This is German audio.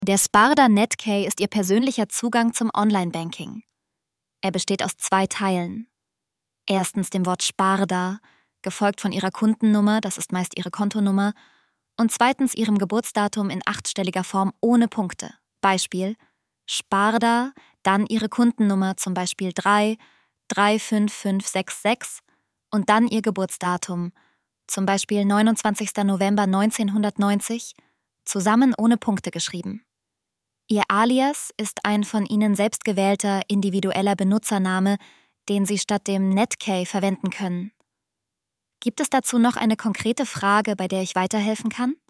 Der Sparda Netkey ist Ihr persönlicher Zugang zum Online-Banking. Er besteht aus 2 Teilen. Erstens dem Wort Sparda, gefolgt von Ihrer Kundennummer, das ist meist Ihre Kontonummer, und zweitens Ihrem Geburtsdatum in 8-stelliger Form ohne Punkte. Beispiel: Sparda, dann Ihre Kundennummer, zum Beispiel 35566 und dann Ihr Geburtsdatum, zum Beispiel 29. November 1990, zusammen ohne Punkte geschrieben. Ihr Alias ist ein von Ihnen selbst gewählter individueller Benutzername, den Sie statt dem Netkey verwenden können. Gibt es dazu noch eine konkrete Frage, bei der ich weiterhelfen kann?